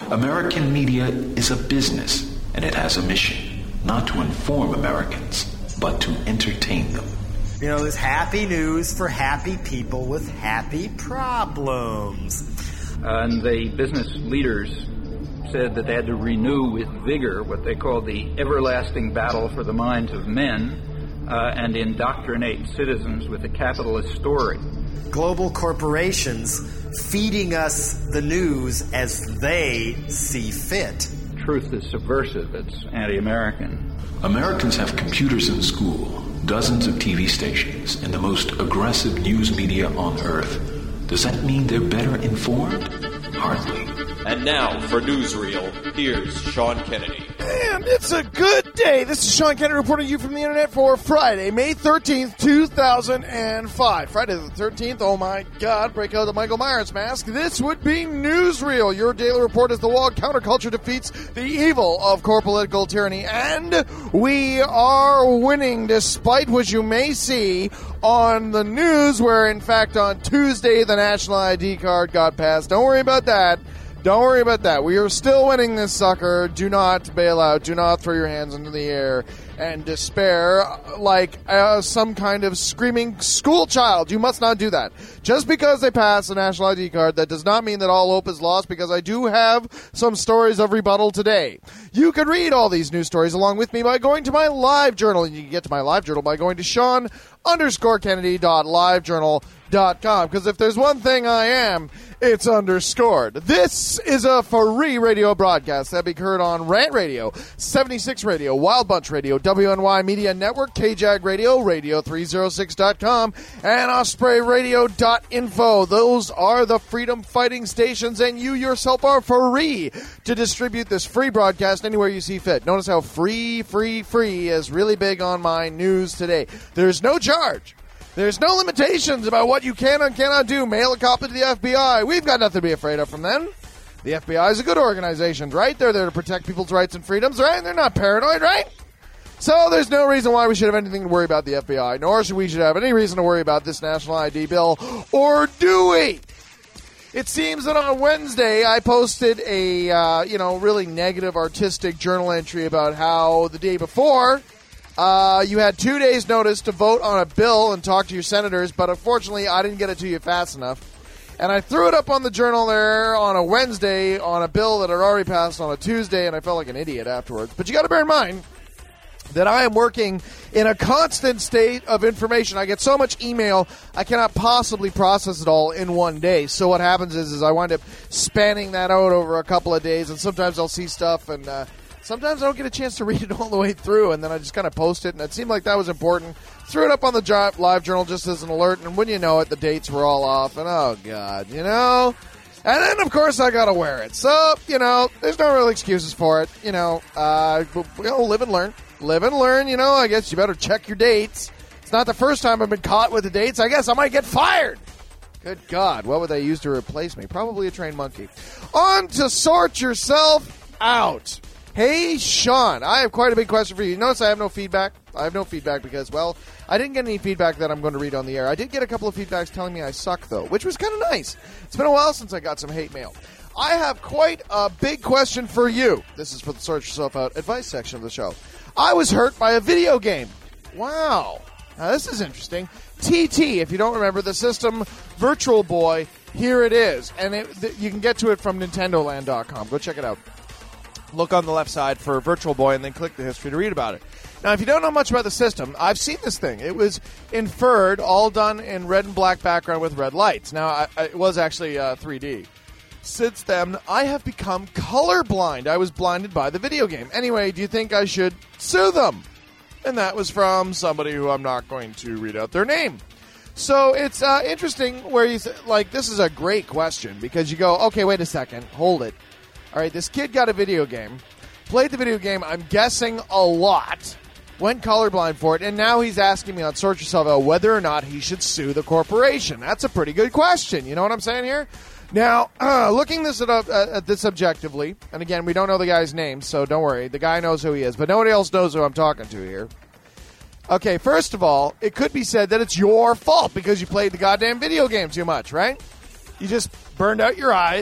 American media is a business, and it has a mission, not to inform Americans, but to entertain them. You know, there's happy news for happy people with happy problems. And the business leaders said that they had to renew with vigor what they called the everlasting battle for the minds of men and indoctrinate citizens with the capitalist story. Global corporations feeding us the news as they see fit. Truth is subversive. It's anti-American. Americans have computers in school, dozens of TV stations, and the most aggressive news media on Earth. Does that mean they're better informed? Hardly. And now, for Newsreel, here's Sean Kennedy. And it's a good day. This is Sean Kennedy reporting to you from the internet for Friday, May 13th, 2005. Friday the 13th, oh my God, break out the Michael Myers mask. This would be Newsreel, your daily report as the woke counterculture defeats the evil of core political tyranny. And we are winning, despite what you may see on the news, where in fact on Tuesday the national ID card got passed. Don't worry about that. Don't worry about that. We are still winning this sucker. Do not bail out. Do not throw your hands into the air and despair like some kind of screaming school child. You must not do that. Just because they pass a national ID card, that does not mean that all hope is lost, because I do have some stories of rebuttal today. You can read all these news stories along with me by going to my live journal. And you can get to my live journal by going to Sean_Kennedy.livejournal.com. Because if there's one thing I am, it's underscored. This is a free radio broadcast that be heard on Rant Radio, 76 Radio, Wild Bunch Radio, WNY Media Network, KJAG Radio, Radio306.com, and OspreyRadio.info. Those are the freedom fighting stations, and you yourself are free to distribute this free broadcast anywhere you see fit. Notice how free is really big on my news today. There's no charge. There's no limitations about what you can and cannot do. Mail a copy to the FBI. We've got nothing to be afraid of from them. The FBI is a good organization, right? They're there to protect people's rights and freedoms, right? They're not paranoid, right? So there's no reason why we should have anything to worry about the FBI, nor should we have any reason to worry about this national ID bill, or do we? It seems that on Wednesday I posted a, really negative artistic journal entry about how the day before you had 2 days' notice to vote on a bill and talk to your senators, but unfortunately I didn't get it to you fast enough. And I threw it up on the journal there on a Wednesday on a bill that had already passed on a Tuesday, and I felt like an idiot afterwards. But you got to bear in mind that I am working in a constant state of information. I get so much email, I cannot possibly process it all in one day. So what happens is I wind up spanning that out over a couple of days, and sometimes I'll see stuff, and sometimes I don't get a chance to read it all the way through, and then I just kind of post it, and it seemed like that was important. Threw it up on the live journal just as an alert, and when you know it, the dates were all off, and oh, God, And then, of course, I got to wear it. So, there's no real excuses for it. Live and learn. Live and learn, I guess you better check your dates. It's not the first time I've been caught with the dates. I guess I might get fired. Good God, what would they use to replace me? Probably a trained monkey. On to sort yourself out. Hey, Sean, I have quite a big question for you. Notice I have no feedback. I have no feedback because, I didn't get any feedback that I'm going to read on the air. I did get a couple of feedbacks telling me I suck, though, which was kind of nice. It's been a while since I got some hate mail. I have quite a big question for you. This is for the Sort Yourself Out advice section of the show. I was hurt by a video game. Wow. Now, this is interesting. TT, if you don't remember, the system Virtual Boy, here it is. And you can get to it from NintendoLand.com. Go check it out. Look on the left side for Virtual Boy and then click the history to read about it. Now, if you don't know much about the system, I've seen this thing. It was inferred, all done in red and black background with red lights. Now, it was actually 3D. Since then, I have become colorblind. I was blinded by the video game. Anyway, do you think I should sue them? And that was from somebody who I'm not going to read out their name. So it's interesting where you this is a great question because you go, okay, wait a second, hold it. All right, this kid got a video game, played the video game, I'm guessing a lot, went colorblind for it, and now he's asking me on Sort Yourself Out whether or not he should sue the corporation. That's a pretty good question. You know what I'm saying here? Now, looking at this objectively, and again, we don't know the guy's name, so don't worry. The guy knows who he is, but nobody else knows who I'm talking to here. Okay, first of all, it could be said that it's your fault because you played the goddamn video game too much, right? You just burned out your eyes.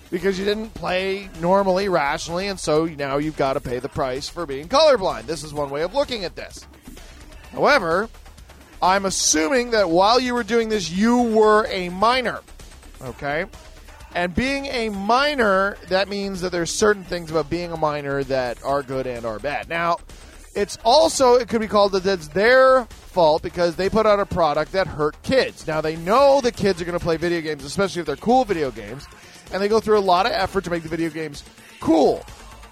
because you didn't play normally, rationally, and so now you've got to pay the price for being colorblind. This is one way of looking at this. However, I'm assuming that while you were doing this, you were a minor, okay? And being a minor, that means that there's certain things about being a minor that are good and are bad. Now, it could be called that it's their fault because they put out a product that hurt kids. Now, they know the kids are going to play video games, especially if they're cool video games, and they go through a lot of effort to make the video games cool.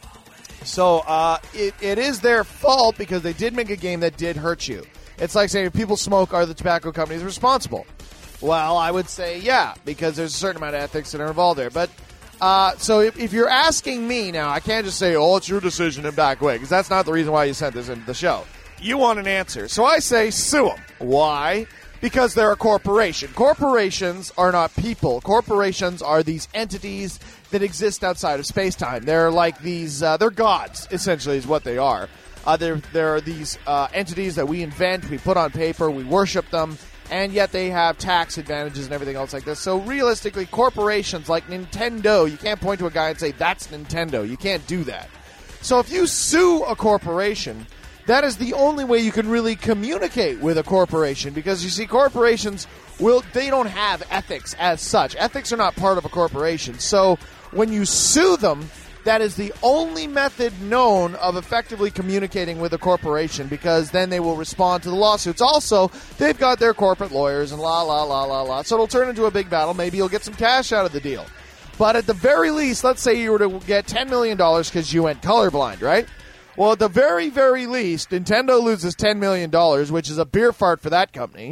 So it is their fault because they did make a game that did hurt you. It's like saying if people smoke, are the tobacco companies responsible? Well, I would say yeah, because there's a certain amount of ethics that are involved there. But so if you're asking me now, I can't just say, oh, it's your decision and back away, because that's not the reason why you sent this into the show. You want an answer. So I say sue them. Why? Because they're a corporation. Corporations are not people. Corporations are these entities that exist outside of space-time. They're like these, they're gods, essentially, is what they are. There are these entities that we invent, we put on paper, we worship them, and yet they have tax advantages and everything else like this. So realistically, corporations like Nintendo, you can't point to a guy and say, that's Nintendo. You can't do that. So if you sue a corporation, that is the only way you can really communicate with a corporation, because you see, corporations they don't have ethics as such. Ethics are not part of a corporation. So when you sue them, that is the only method known of effectively communicating with a corporation, because then they will respond to the lawsuits. Also, they've got their corporate lawyers and la. So it'll turn into a big battle. Maybe you'll get some cash out of the deal. But at the very least, let's say you were to get $10 million because you went colorblind, right? Well, at the very, very least, Nintendo loses $10 million, which is a beer fart for that company.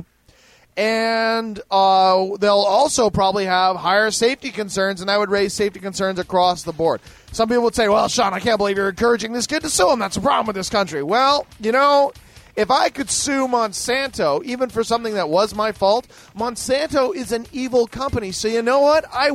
And they'll also probably have higher safety concerns, and that would raise safety concerns across the board. Some people would say, well, Sean, I can't believe you're encouraging this kid to sue him. That's a problem with this country. Well, you know, if I could sue Monsanto, even for something that was my fault, Monsanto is an evil company. So you know what? I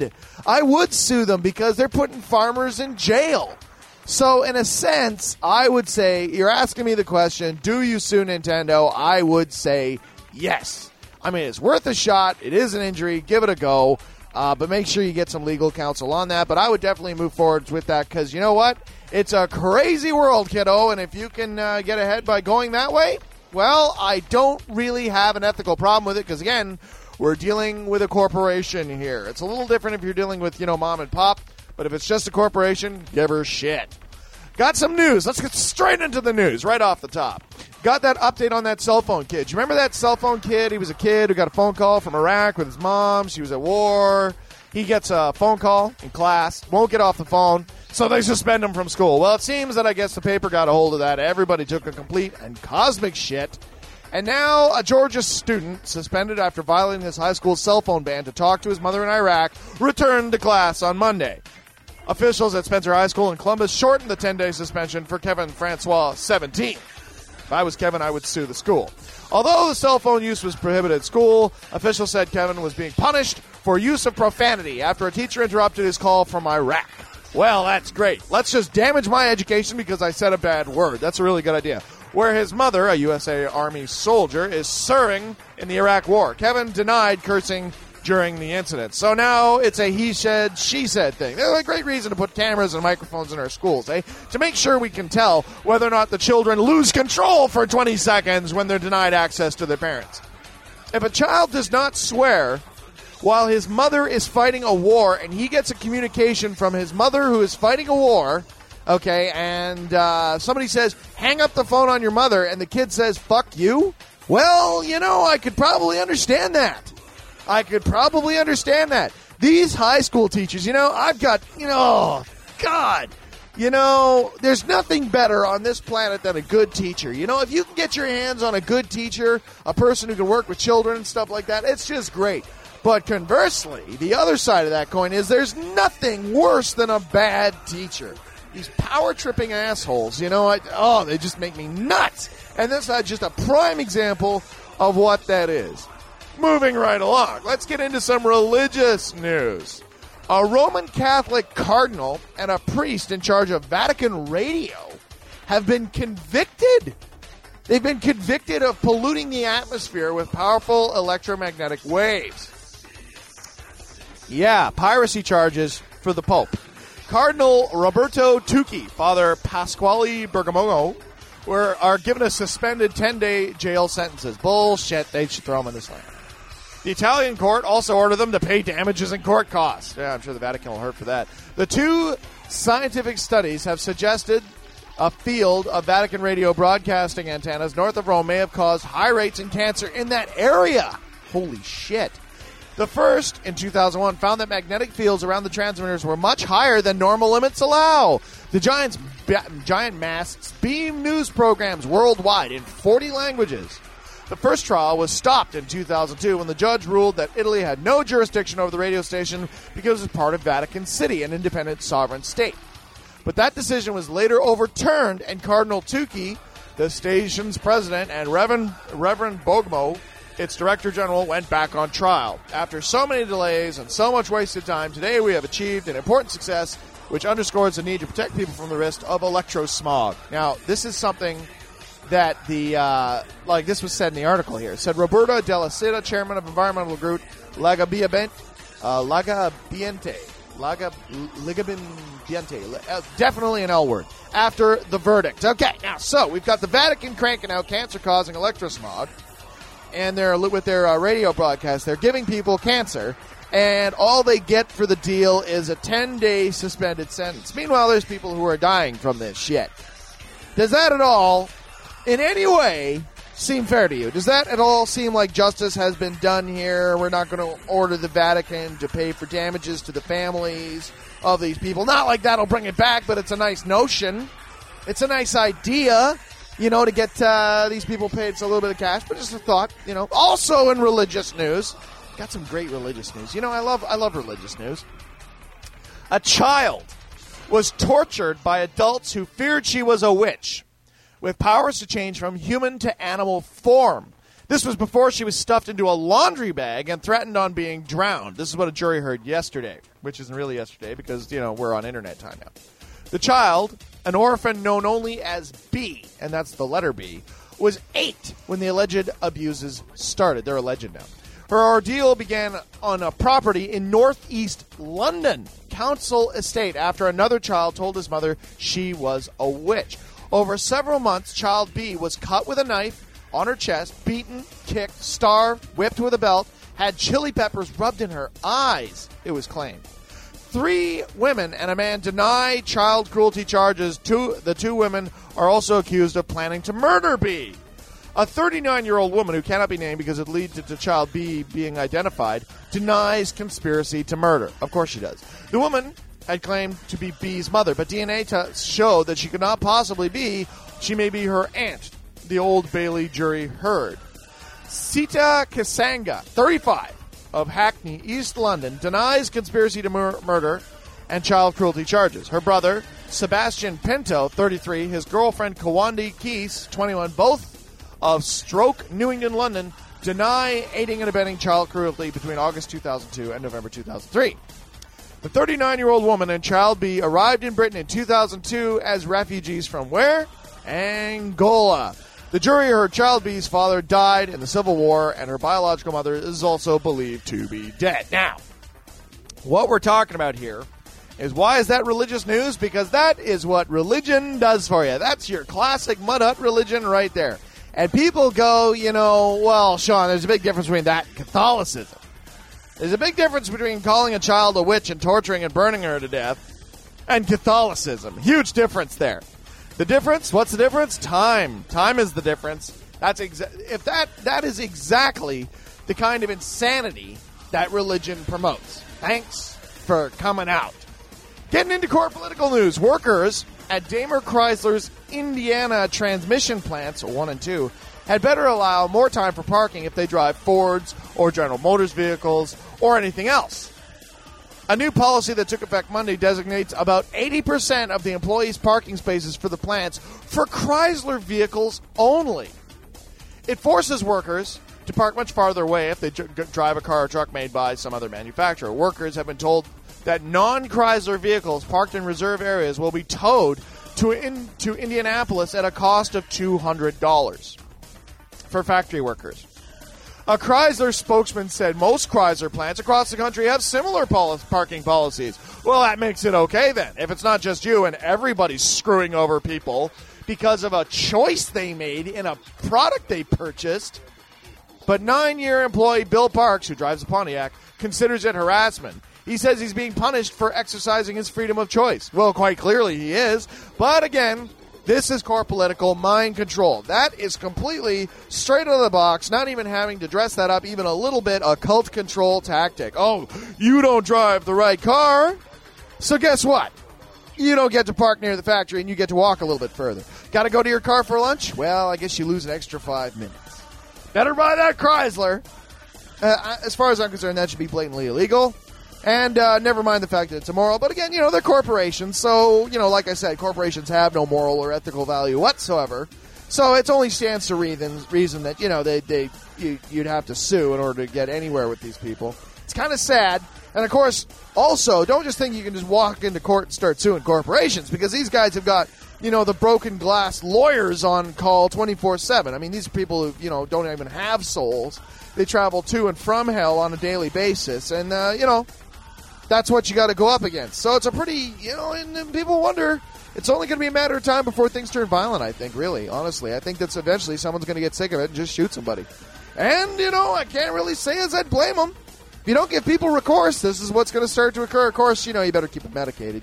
would sue them because they're putting farmers in jail. So in a sense, I would say, you're asking me the question, do you sue Nintendo? I would say yes. I mean, it's worth a shot. It is an injury. Give it a go. But make sure you get some legal counsel on that. But I would definitely move forward with that because, you know what? It's a crazy world, kiddo. And if you can get ahead by going that way, well, I don't really have an ethical problem with it because, again, we're dealing with a corporation here. It's a little different if you're dealing with, mom and pop. But if it's just a corporation, give her shit. Got some news. Let's get straight into the news right off the top. Got that update on that cell phone kid. Do you remember that cell phone kid? He was a kid who got a phone call from Iraq with his mom. She was at war. He gets a phone call in class, won't get off the phone, so they suspend him from school. Well, it seems that I guess the paper got a hold of that. Everybody took a complete and cosmic shit. And now a Georgia student, suspended after violating his high school cell phone ban to talk to his mother in Iraq, returned to class on Monday. Officials at Spencer High School in Columbus shortened the 10-day suspension for Kevin Francois, 17. If I was Kevin, I would sue the school. Although the cell phone use was prohibited at school, officials said Kevin was being punished for use of profanity after a teacher interrupted his call from Iraq. Well, that's great. Let's just damage my education because I said a bad word. That's a really good idea. Where his mother, a USA Army soldier, is serving in the Iraq War. Kevin denied cursing during the incident. So now it's a he said, she said thing. There's a great reason to put cameras and microphones in our schools, to make sure we can tell whether or not the children lose control for 20 seconds when they're denied access to their parents. If a child does not swear while his mother is fighting a war and he gets a communication from his mother who is fighting a war, and somebody says, hang up the phone on your mother, and the kid says, fuck you, well, I could probably understand that. These high school teachers, I've got, there's nothing better on this planet than a good teacher. If you can get your hands on a good teacher, a person who can work with children and stuff like that, it's just great. But conversely, the other side of that coin is there's nothing worse than a bad teacher. These power-tripping assholes, they just make me nuts. And this is just a prime example of what that is. Moving right along, let's get into some religious news. A Roman Catholic cardinal and a priest in charge of Vatican Radio have been convicted. They've been convicted of polluting the atmosphere with powerful electromagnetic waves. Yeah, piracy charges for the Pope. Cardinal Roberto Tucci, Father Pasquale Bergamogo are given a suspended 10-day jail sentences. Bullshit. They should throw them in this land. The Italian court also ordered them to pay damages and court costs. Yeah, I'm sure the Vatican will hurt for that. The two scientific studies have suggested a field of Vatican radio broadcasting antennas north of Rome may have caused high rates in cancer in that area. Holy shit. The first, in 2001, found that magnetic fields around the transmitters were much higher than normal limits allow. The giant masts beam news programs worldwide in 40 languages. The first trial was stopped in 2002 when the judge ruled that Italy had no jurisdiction over the radio station because it was part of Vatican City, an independent sovereign state. But that decision was later overturned, and Cardinal Tucci, the station's president, and Reverend Bogmo, its director general, went back on trial. After so many delays and so much wasted time, today we have achieved an important success which underscores the need to protect people from the risk of electrosmog. Now, this is something that this was said in the article here. It said Roberto Della Seta, chairman of environmental group Lagabiente, definitely an L word, after the verdict. Okay, now, so we've got the Vatican cranking out cancer-causing electrosmog, and they're with their radio broadcast. They're giving people cancer, and all they get for the deal is a 10-day suspended sentence. Meanwhile, there's people who are dying from this shit. Does that at all, in any way, seem fair to you? Does that at all seem like justice has been done here? We're not going to order the Vatican to pay for damages to the families of these people. Not like that'll bring it back, but it's a nice notion. It's a nice idea, to get these people paid a little bit of cash. But just a thought, Also in religious news, got some great religious news. I love religious news. A child was tortured by adults who feared she was a witch, with powers to change from human to animal form. This was before she was stuffed into a laundry bag and threatened on being drowned. This is what a jury heard yesterday, which isn't really yesterday because, we're on internet time now. The child, an orphan known only as B, and that's the letter B, was 8 when the alleged abuses started. They're alleged now. Her ordeal began on a property in northeast London, Council Estate, after another child told his mother she was a witch. Over several months, child B was cut with a knife on her chest, beaten, kicked, starved, whipped with a belt, had chili peppers rubbed in her eyes, it was claimed. 3 women and a man deny child cruelty charges. The two women are also accused of planning to murder B. A 39-year-old woman who cannot be named because it leads to child B being identified denies conspiracy to murder. Of course she does. The woman had claimed to be B's mother, but DNA tests showed that she could not possibly be. She may be her aunt, the Old Bailey jury heard. Sita Kasanga, 35, of Hackney, East London, denies conspiracy to murder and child cruelty charges. Her brother, Sebastian Pinto, 33, his girlfriend, Kawandi Keys, 21, both of Stoke, New England, London, deny aiding and abetting child cruelty between August 2002 and November 2003. The 39-year-old woman and child B arrived in Britain in 2002 as refugees from where? Angola. The jury heard child B's father died in the Civil War, and her biological mother is also believed to be dead. Now, what we're talking about here is why is that religious news? Because that is what religion does for you. That's your classic mud hut religion right there. And people go, well, Sean, there's a big difference between that and Catholicism. There's a big difference between calling a child a witch and torturing and burning her to death and Catholicism. Huge difference there. The difference? What's the difference? Time. Time is the difference. That is exactly the kind of insanity that religion promotes. Thanks for coming out. Getting into core political news. Workers at Daimler Chrysler's Indiana transmission plants, 1 and 2, had better allow more time for parking if they drive Fords or General Motors vehicles or anything else. A new policy that took effect Monday designates about 80% of the employees' parking spaces for the plants for Chrysler vehicles only. It forces workers to park much farther away if they drive a car or truck made by some other manufacturer. Workers have been told that non-Chrysler vehicles parked in reserve areas will be towed to Indianapolis at a cost of $200 for factory workers. A Chrysler spokesman said most Chrysler plants across the country have similar parking policies. Well, that makes it okay then. If it's not just you and everybody's screwing over people because of a choice they made in a product they purchased. But 9-year employee Bill Parks, who drives a Pontiac, considers it harassment. He says he's being punished for exercising his freedom of choice. Well, quite clearly he is. But again, this is core political mind control. That is completely straight out of the box, not even having to dress that up even a little bit, a cult control tactic. Oh, you don't drive the right car, so guess what? You don't get to park near the factory and you get to walk a little bit further. Got to go to your car for lunch? Well, I guess you lose an extra 5 minutes. Better buy that Chrysler. As far as I'm concerned, that should be blatantly illegal. And never mind the fact that it's immoral. But again, they're corporations. So, like I said, corporations have no moral or ethical value whatsoever. So it only stands to reason that, you'd have to sue in order to get anywhere with these people. It's kind of sad. And, of course, also, don't just think you can just walk into court and start suing corporations, because these guys have got, the broken glass lawyers on call 24/7. I mean, these are people who, don't even have souls. They travel to and from hell on a daily basis. And, that's what you got to go up against. So it's a pretty, and people wonder, it's only going to be a matter of time before things turn violent, I think, really, honestly. I think that's eventually someone's going to get sick of it and just shoot somebody. And, I can't really say as I'd blame them. If you don't give people recourse, this is what's going to start to occur. Of course, you better keep it medicated,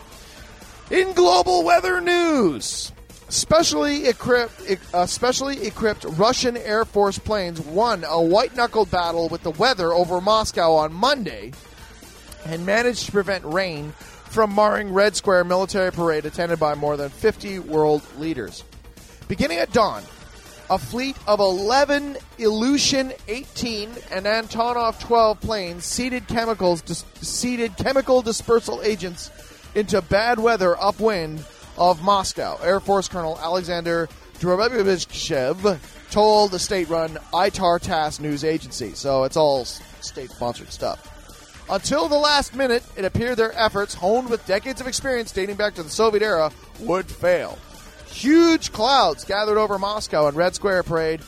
In global weather news, specially equipped Russian Air Force planes won a white-knuckled battle with the weather over Moscow on Monday and managed to prevent rain from marring Red Square military parade attended by more than 50 world leaders. Beginning at dawn, a fleet of 11 Ilyushin 18 and Antonov 12 planes seeded chemical dispersal agents into bad weather upwind of Moscow. Air Force Colonel Alexander Drobovichev told the state-run ITAR TASS news agency. So it's all state-sponsored stuff. Until the last minute, it appeared their efforts, honed with decades of experience dating back to the Soviet era, would fail. Huge clouds gathered over Moscow and Red Square Parade,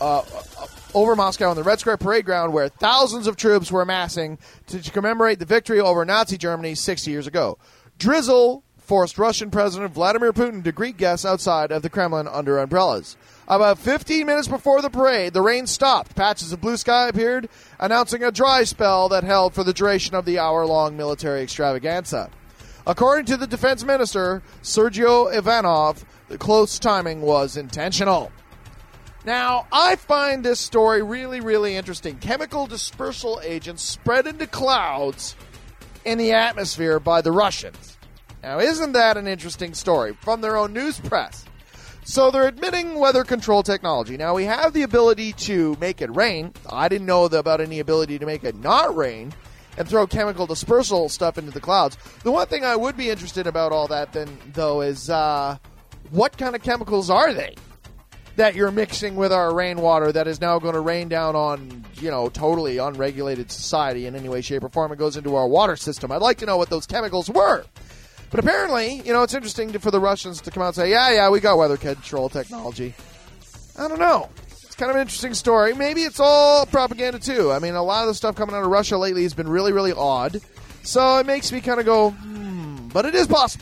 over Moscow on the Red Square Parade ground, where thousands of troops were amassing to commemorate the victory over Nazi Germany 60 years ago. Drizzle forced Russian President Vladimir Putin to greet guests outside of the Kremlin under umbrellas. About 15 minutes before the parade, the rain stopped. Patches of blue sky appeared, announcing a dry spell that held for the duration of the hour-long military extravaganza. According to the defense minister, Sergei Ivanov, the close timing was intentional. Now, I find this story really, really interesting. Chemical dispersal agents spread into clouds in the atmosphere by the Russians. Now, isn't that an interesting story? From their own news press. So they're admitting weather control technology. Now, we have the ability to make it rain. I didn't know about any ability to make it not rain and throw chemical dispersal stuff into the clouds. The one thing I would be interested about all that, then, though, is what kind of chemicals are they that you're mixing with our rainwater that is now going to rain down on, totally unregulated society in any way, shape, or form? It goes into our water system. I'd like to know what those chemicals were. But apparently, it's interesting for the Russians to come out and say, yeah, we got weather control technology. I don't know. It's kind of an interesting story. Maybe it's all propaganda, too. I mean, a lot of the stuff coming out of Russia lately has been really, really odd. So it makes me kind of go, but it is possible.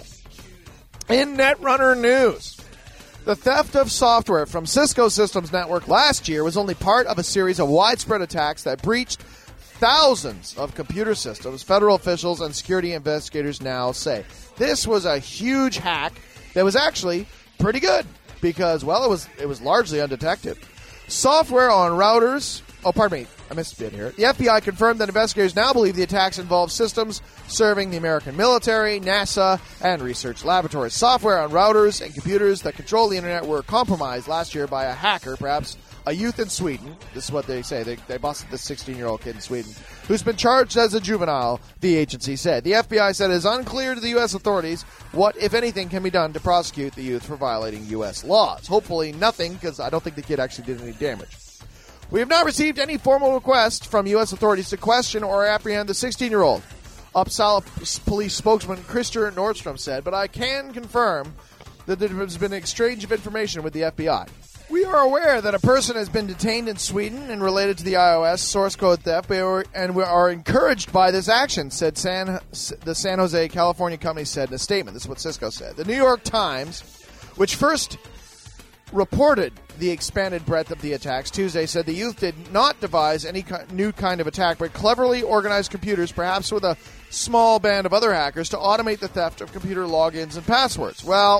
In Netrunner news, the theft of software from Cisco Systems Network last year was only part of a series of widespread attacks that breached thousands of computer systems, federal officials and security investigators now say. This was a huge hack that was actually pretty good because, it was largely undetected. Software on routers... Oh, pardon me. I missed a bit here. The FBI confirmed that investigators now believe the attacks involve systems serving the American military, NASA, and research laboratories. Software on routers and computers that control the internet were compromised last year by a hacker, perhaps a youth in Sweden. This is what they say. They busted this 16-year-old kid in Sweden, who's been charged as a juvenile, the agency said. The FBI said it is unclear to the U.S. authorities what, if anything, can be done to prosecute the youth for violating U.S. laws. Hopefully nothing, because I don't think the kid actually did any damage. We have not received any formal request from U.S. authorities to question or apprehend the 16-year-old, Uppsala police spokesman Christer Nordstrom said, but I can confirm that there has been an exchange of information with the FBI. We are aware that a person has been detained in Sweden and related to the iOS source code theft, and we are encouraged by this action, said the San Jose, California company said in a statement. This is what Cisco said. The New York Times, which first reported the expanded breadth of the attacks Tuesday, said the youth did not devise any new kind of attack, but cleverly organized computers, perhaps with a small band of other hackers, to automate the theft of computer logins and passwords. Well,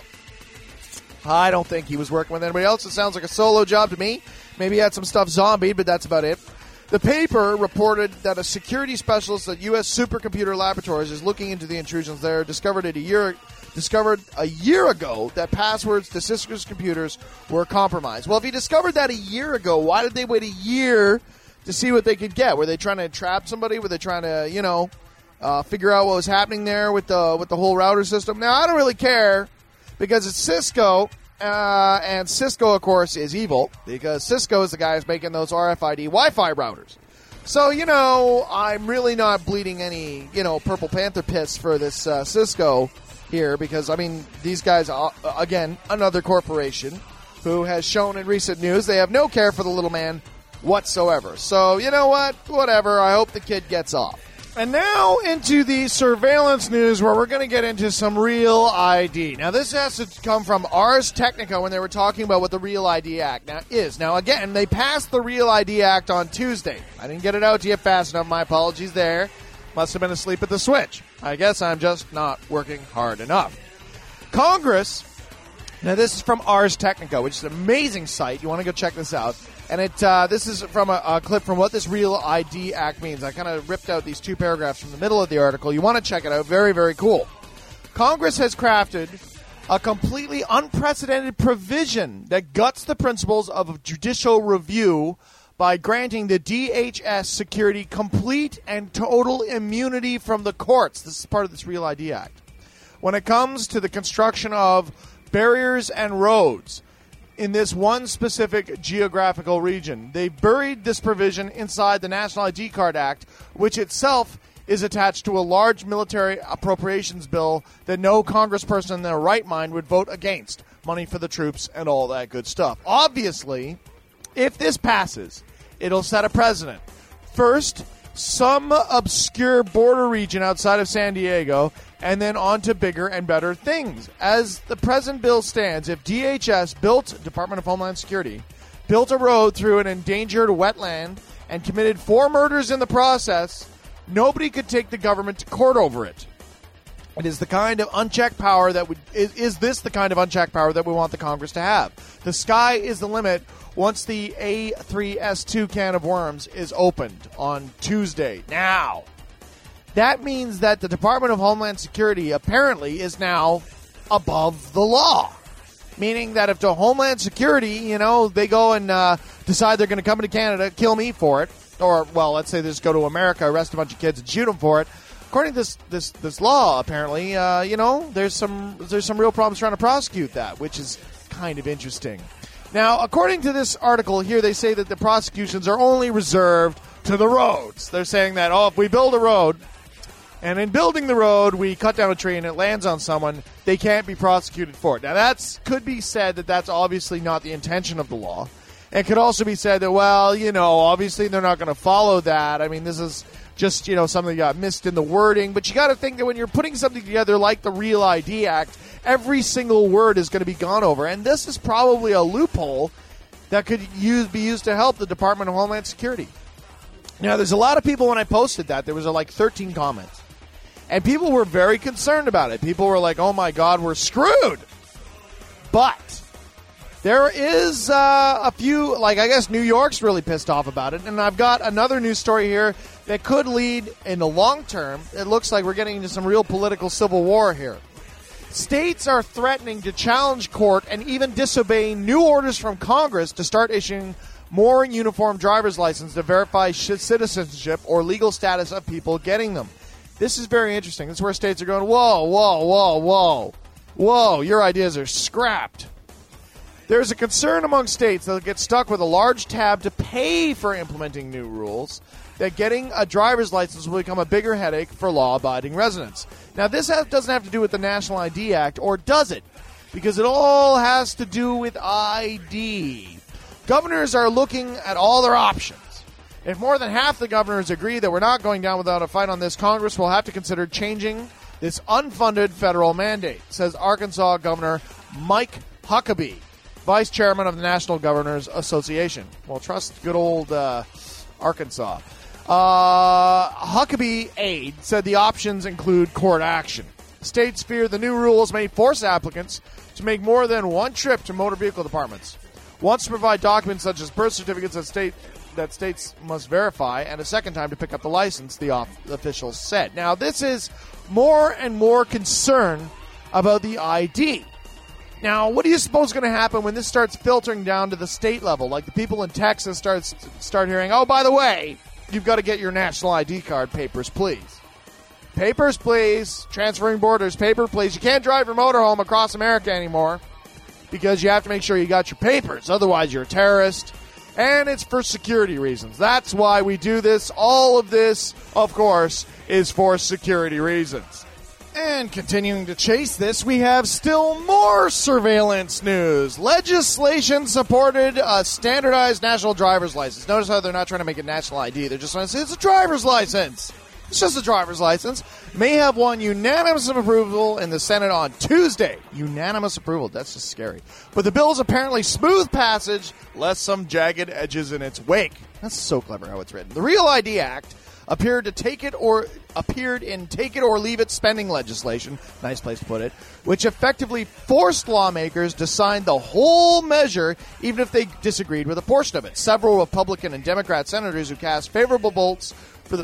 I don't think he was working with anybody else. It sounds like a solo job to me. Maybe he had some stuff zombied, but that's about it. The paper reported that a security specialist at U.S. Supercomputer Laboratories is looking into the intrusions there, discovered a year ago that passwords to Cisco's computers were compromised. Well, if he discovered that a year ago, why did they wait a year to see what they could get? Were they trying to trap somebody? Were they trying to, figure out what was happening there with the whole router system? Now, I don't really care because it's Cisco, and Cisco, of course, is evil because Cisco is the guy who's making those RFID Wi-Fi routers. So, I'm really not bleeding any, Purple Panther piss for this Cisco here because, these guys, again, another corporation who has shown in recent news they have no care for the little man whatsoever. So, you know what? Whatever. I hope the kid gets off. And now into the surveillance news where we're going to get into some Real ID. Now, this has to come from Ars Technica when they were talking about what the Real ID Act is. Now, again, they passed the Real ID Act on Tuesday. I didn't get it out to you fast enough. My apologies there. Must have been asleep at the switch. I guess I'm just not working hard enough. Congress, now this is from Ars Technica, which is an amazing site. You want to go check this out. And this is from a clip from what this Real ID Act means. I kind of ripped out these two paragraphs from the middle of the article. You want to check it out. Very, very cool. Congress has crafted a completely unprecedented provision that guts the principles of judicial review by granting the DHS security complete and total immunity from the courts. This is part of this Real ID Act. When it comes to the construction of barriers and roads in this one specific geographical region, they buried this provision inside the National ID Card Act, which itself is attached to a large military appropriations bill that no congressperson in their right mind would vote against. Money for the troops and all that good stuff. Obviously, if this passes, it'll set a precedent. First, some obscure border region outside of San Diego, and then on to bigger and better things. As the present bill stands, if DHS Department of Homeland Security, built a road through an endangered wetland and committed 4 murders in the process, nobody could take the government to court over it. It is the kind of unchecked power is this the kind of unchecked power that we want the Congress to have? The sky is the limit once the A3S2 can of worms is opened on Tuesday. Now, that means that the Department of Homeland Security apparently is now above the law. Meaning that if the Homeland Security, they go and decide they're going to come to Canada, kill me for it, or, well, let's say they just go to America, arrest a bunch of kids and shoot them for it. According to this law, apparently, there's some real problems trying to prosecute that, which is kind of interesting. Now, according to this article here, they say that the prosecutions are only reserved to the roads. They're saying that, if we build a road, and in building the road, we cut down a tree and it lands on someone, they can't be prosecuted for it. Now, could be said that that's obviously not the intention of the law. It could also be said that, obviously they're not going to follow that. This is just, something that got missed in the wording. But you got to think that when you're putting something together like the Real ID Act, every single word is going to be gone over. And this is probably a loophole that could be used to help the Department of Homeland Security. Now, there's a lot of people when I posted that, there was 13 comments. And people were very concerned about it. People were like, oh my God, we're screwed. But there is a few, I guess New York's really pissed off about it. And I've got another news story here that could lead in the long term. It looks like we're getting into some real political civil war here. States are threatening to challenge court and even disobey new orders from Congress to start issuing more uniform driver's license to verify citizenship or legal status of people getting them. This is very interesting. This is where states are going, whoa, your ideas are scrapped. There's a concern among states that will get stuck with a large tab to pay for implementing new rules, that getting a driver's license will become a bigger headache for law-abiding residents. Now, this doesn't have to do with the National ID Act, or does it? Because it all has to do with ID. Governors are looking at all their options. If more than half the governors agree that we're not going down without a fight on this, Congress will have to consider changing this unfunded federal mandate, says Arkansas Governor Mike Huckabee, vice chairman of the National Governors Association. Well, trust good old Arkansas. Huckabee aide said the options include court action. States fear the new rules may force applicants to make more than one trip to motor vehicle departments. Wants to provide documents such as birth certificates that states must verify, and a second time to pick up the license, the officials said. Now, this is more and more concern about the ID. Now, what do you suppose is going to happen when this starts filtering down to the state level? Like the people in Texas start hearing, oh, by the way, you've got to get your national ID card, papers, please. Papers, please. Transferring borders, paper, please. You can't drive your motorhome across America anymore because you have to make sure you got your papers. Otherwise, you're a terrorist. And it's for security reasons. That's why we do this. All of this, of course, is for security reasons. And continuing to chase this, we have still more surveillance news. Legislation supported a standardized national driver's license. Notice how they're not trying to make it national ID. They're just trying to say it's a driver's license. It's just a driver's license. May have won unanimous approval in the Senate on Tuesday. Unanimous approval. That's just scary. But the bill's apparently smooth passage, less some jagged edges in its wake. That's so clever how it's written. The Real ID Act appeared in Take It or Leave It spending legislation, nice place to put it, which effectively forced lawmakers to sign the whole measure even if they disagreed with a portion of it. Several Republican and Democrat senators who cast favorable votes for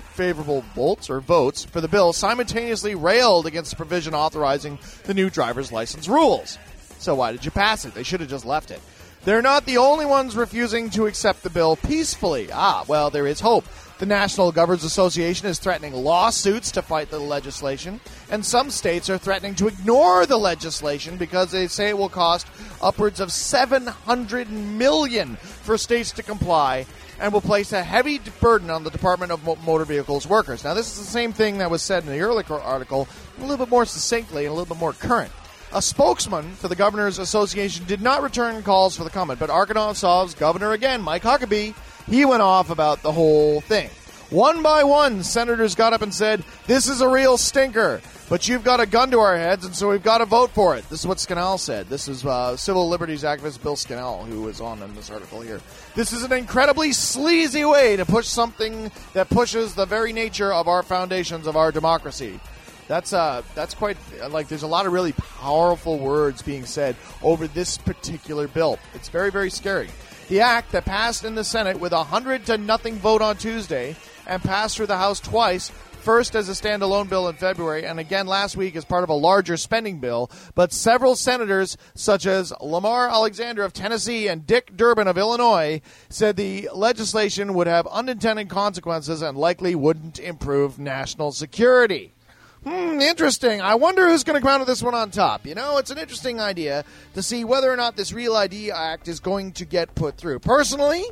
the bill simultaneously railed against the provision authorizing the new driver's license rules. So why did you pass it? They should have just left it. They're not the only ones refusing to accept the bill peacefully. Well, there is hope. The National Governors Association is threatening lawsuits to fight the legislation, and some states are threatening to ignore the legislation because they say it will cost upwards of $700 million for states to comply and will place a heavy burden on the Department of Motor Vehicles workers. Now, this is the same thing that was said in the earlier article, a little bit more succinctly and a little bit more current. A spokesman for the Governors Association did not return calls for the comment, but Arkansas's governor again, Mike Huckabee, he went off about the whole thing. One by one, senators got up and said, this is a real stinker, but you've got a gun to our heads, and so we've got to vote for it. This is what Scannell said. This is civil liberties activist Bill Scannell, who was on in this article here. This is an incredibly sleazy way to push something that pushes the very nature of our foundations of our democracy. That's quite, there's a lot of really powerful words being said over this particular bill. It's very, very scary. The act that passed in the Senate with 100-0 vote on Tuesday and passed through the House twice, first as a standalone bill in February and again last week as part of a larger spending bill, but several senators such as Lamar Alexander of Tennessee and Dick Durbin of Illinois said the legislation would have unintended consequences and likely wouldn't improve national security. Interesting. I wonder who's going to come out of this one on top. You know, it's an interesting idea to see whether or not this Real ID Act is going to get put through. Personally,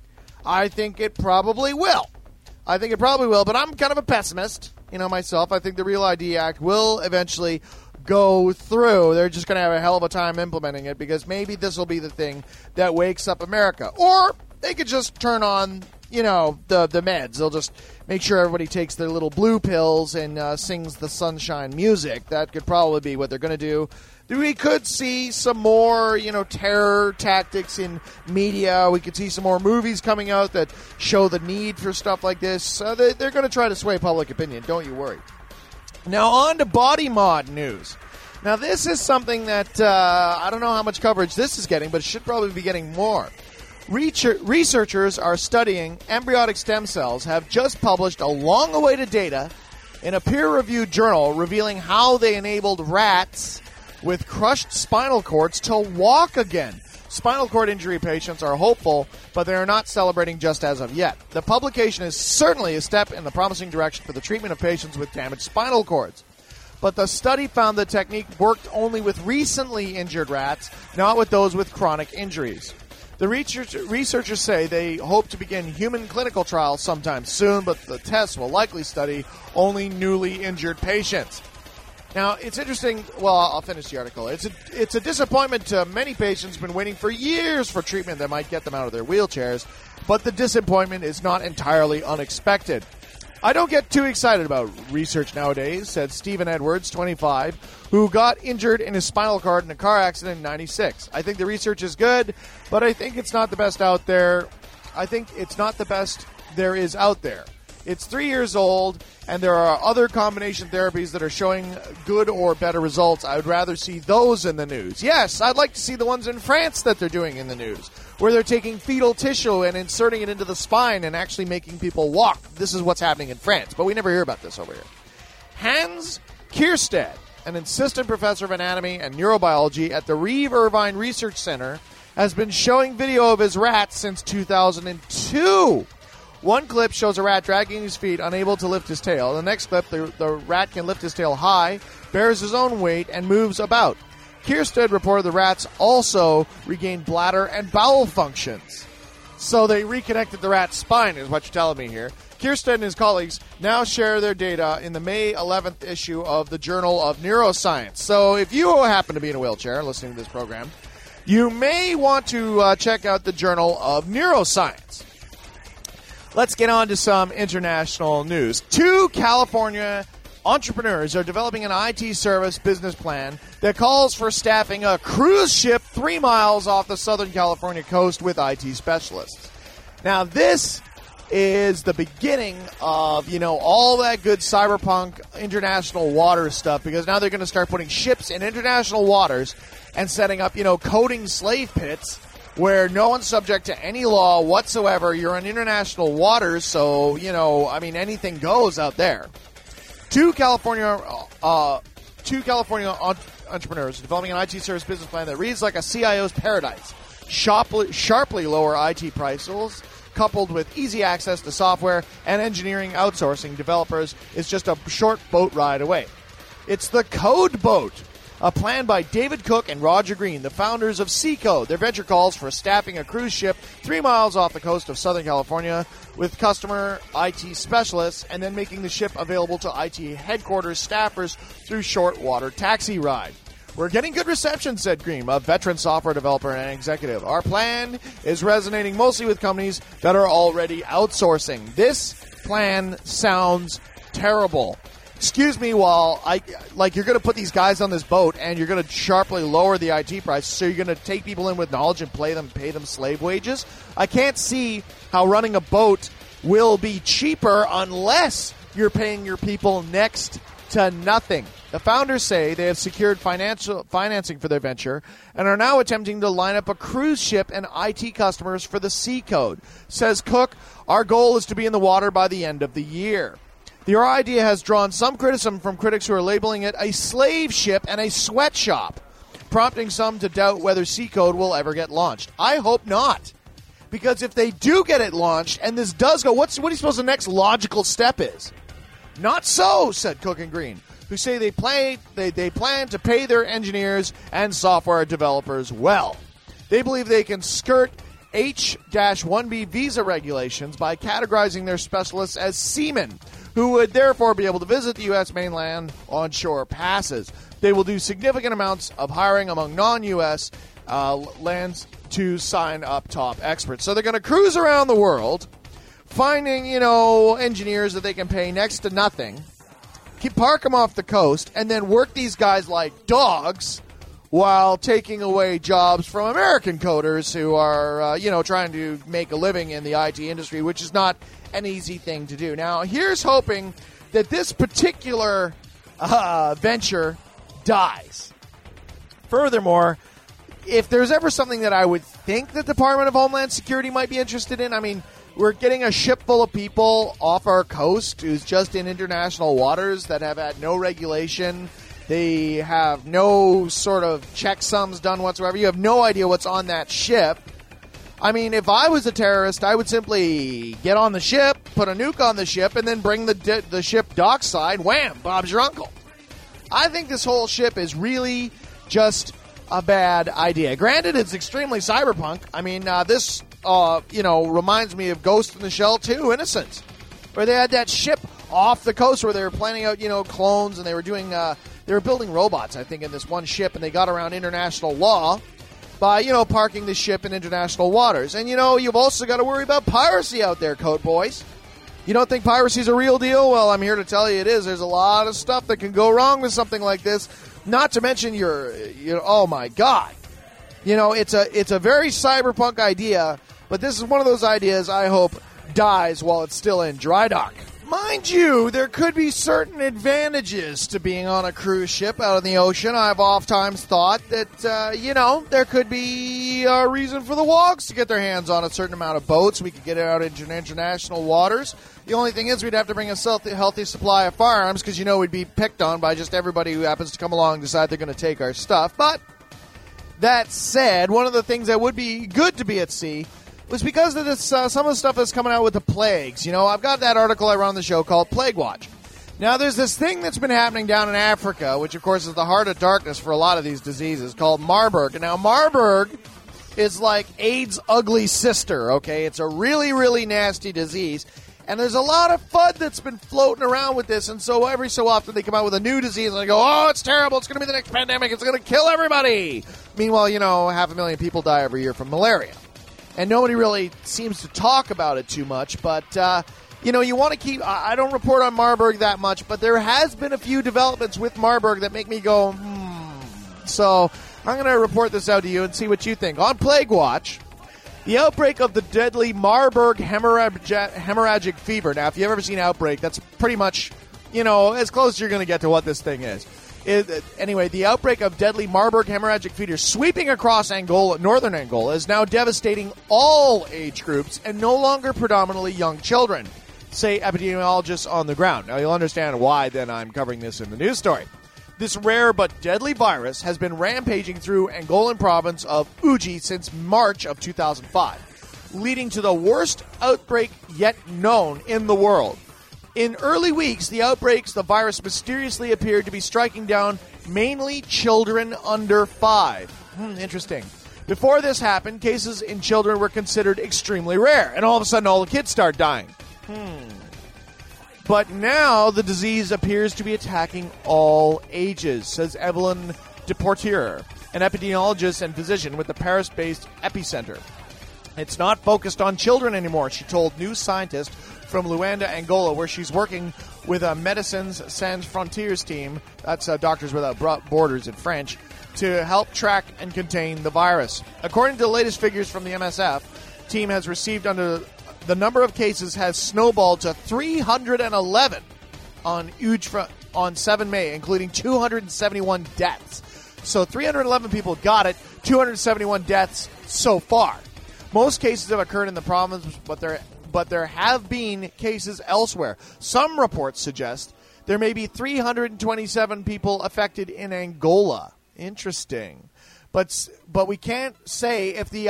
I think it probably will. But I'm kind of a pessimist, myself. I think the Real ID Act will eventually go through. They're just going to have a hell of a time implementing it because maybe this will be the thing that wakes up America. Or they could just turn on, the meds. They'll just make sure everybody takes their little blue pills and sings the sunshine music. That could probably be what they're going to do. We could see some more, terror tactics in media. We could see some more movies coming out that show the need for stuff like this. They're going to try to sway public opinion. Don't you worry. Now on to body mod news. Now this is something that I don't know how much coverage this is getting, but it should probably be getting more. Researchers are studying embryonic stem cells have just published a long-awaited data in a peer-reviewed journal revealing how they enabled rats with crushed spinal cords to walk again. Spinal cord injury patients are hopeful, but they are not celebrating just as of yet. The publication is certainly a step in the promising direction for the treatment of patients with damaged spinal cords. But the study found the technique worked only with recently injured rats, not with those with chronic injuries. The researchers say they hope to begin human clinical trials sometime soon, but the tests will likely study only newly injured patients. Now, it's interesting. Well, I'll finish the article. It's a disappointment to many patients who've been waiting for years for treatment that might get them out of their wheelchairs, but the disappointment is not entirely unexpected. I don't get too excited about research nowadays, said Stephen Edwards, 25, who got injured in his spinal cord in a car accident in 96. I think the research is good, but I think it's not the best out there. I think it's not the best there is out there. It's 3 years old, and there are other combination therapies that are showing good or better results. I would rather see those in the news. Yes, I'd like to see the ones in France that they're doing in the news, where they're taking fetal tissue and inserting it into the spine and actually making people walk. This is what's happening in France, but we never hear about this over here. Hans Kierstead, an assistant professor of anatomy and neurobiology at the Reeve Irvine Research Center, has been showing video of his rats since 2002. One clip shows a rat dragging his feet, unable to lift his tail. The next clip, the rat can lift his tail high, bears his own weight, and moves about. Kierstead reported the rats also regained bladder and bowel functions. So they reconnected the rat's spine, is what you're telling me here. Kierstead and his colleagues now share their data in the May 11th issue of the Journal of Neuroscience. So if you happen to be in a wheelchair listening to this program, you may want to check out the Journal of Neuroscience. Let's get on to some international news. 2 California entrepreneurs are developing an IT service business plan that calls for staffing a cruise ship 3 miles off the Southern California coast with IT specialists. Now, this is the beginning of, all that good cyberpunk international water stuff, because now they're going to start putting ships in international waters and setting up, coding slave pits where no one's subject to any law whatsoever. You're in international waters, so, anything goes out there. Two California entrepreneurs are developing an IT service business plan that reads like a CIO's paradise. Sharply lower IT prices, coupled with easy access to software and engineering outsourcing developers, is just a short boat ride away. It's the Code Boat, a plan by David Cook and Roger Green, the founders of C-Code. Their venture calls for staffing a cruise ship 3 miles off the coast of Southern California with customer IT specialists and then making the ship available to IT headquarters staffers through short water taxi ride. We're getting good reception, said Green, a veteran software developer and executive. Our plan is resonating mostly with companies that are already outsourcing. This plan sounds terrible. Excuse me, while you're going to put these guys on this boat and you're going to sharply lower the IT price, so you're going to take people in with knowledge and pay them slave wages. I can't see how running a boat will be cheaper unless you're paying your people next to nothing. The founders say they have secured financing for their venture and are now attempting to line up a cruise ship and IT customers for the C-Code. Says Cook, our goal is to be in the water by the end of the year. Their idea has drawn some criticism from critics who are labeling it a slave ship and a sweatshop, prompting some to doubt whether C-Code will ever get launched. I hope not, because if they do get it launched and this does go, what do you suppose the next logical step is? Not so, said Cook and Green, who say they plan to pay their engineers and software developers well. They believe they can skirt H-1B visa regulations by categorizing their specialists as seamen, who would therefore be able to visit the U.S. mainland on shore passes. They will do significant amounts of hiring among non-U.S. lands to sign up top experts. So they're going to cruise around the world, finding, engineers that they can pay next to nothing, park them off the coast, and then work these guys like dogs while taking away jobs from American coders who are, trying to make a living in the IT industry, which is not an easy thing to do. Now, here's hoping that this particular venture dies. Furthermore, if there's ever something that I would think the Department of Homeland Security might be interested in, we're getting a ship full of people off our coast who's just in international waters that have had no regulation. They have no sort of checksums done whatsoever. You have no idea what's on that ship. If I was a terrorist, I would simply get on the ship, put a nuke on the ship, and then bring the ship dockside. Wham! Bob's your uncle. I think this whole ship is really just a bad idea. Granted, it's extremely cyberpunk. This reminds me of Ghost in the Shell 2, Innocence, where they had that ship off the coast where they were planning out, clones, and they were doing they were building robots, I think, in this one ship, and they got around international law by, parking the ship in international waters. And, you've also got to worry about piracy out there, Coat Boys. You don't think piracy's a real deal? Well, I'm here to tell you it is. There's a lot of stuff that can go wrong with something like this. Not to mention oh my God. It's a very cyberpunk idea, but this is one of those ideas I hope dies while it's still in dry dock. Mind you, there could be certain advantages to being on a cruise ship out in the ocean. I've oftentimes thought that, there could be a reason for the wogs to get their hands on a certain amount of boats. We could get it out into international waters. The only thing is we'd have to bring a healthy supply of firearms because, we'd be picked on by just everybody who happens to come along and decide they're going to take our stuff. But that said, one of the things that would be good to be at sea was because of this, some of the stuff that's coming out with the plagues. I've got that article I run on the show called Plague Watch. Now, there's this thing that's been happening down in Africa, which, of course, is the heart of darkness for a lot of these diseases, called Marburg. And now, Marburg is like AIDS' ugly sister, okay? It's a really, really nasty disease. And there's a lot of FUD that's been floating around with this, and so every so often they come out with a new disease, and they go, oh, it's terrible, it's going to be the next pandemic, it's going to kill everybody. Meanwhile, 500,000 people die every year from malaria. And nobody really seems to talk about it too much. But, you want to keep... I don't report on Marburg that much, but there has been a few developments with Marburg that make me go, So I'm going to report this out to you and see what you think. On Plague Watch, the outbreak of the deadly Marburg hemorrhagic fever. Now, if you've ever seen Outbreak, that's pretty much, as close as you're going to get to what this thing is. Anyway, the outbreak of deadly Marburg hemorrhagic fever sweeping across Angola, northern Angola, is now devastating all age groups and no longer predominantly young children, say epidemiologists on the ground. Now, you'll understand why then I'm covering this in the news story. This rare but deadly virus has been rampaging through Angolan province of Uji since March of 2005, leading to the worst outbreak yet known in the world. In early weeks, the virus mysteriously appeared to be striking down mainly children under 5. Interesting. Before this happened, cases in children were considered extremely rare, and all of a sudden all the kids start dying. But now the disease appears to be attacking all ages, says Evelyn Deportier, an epidemiologist and physician with the Paris-based Epicenter. It's not focused on children anymore, she told New Scientist from Luanda, Angola, where she's working with a Médecins Sans Frontières team, that's Doctors Without Borders in French, to help track and contain the virus. According to the latest figures from the MSF, team has received the number of cases has snowballed to 311 on 7 May, including 271 deaths. So 311 people got it, 271 deaths so far. Most cases have occurred in the province, but there have been cases elsewhere. Some reports suggest there may be 327 people affected in Angola. Interesting. But we can't say if the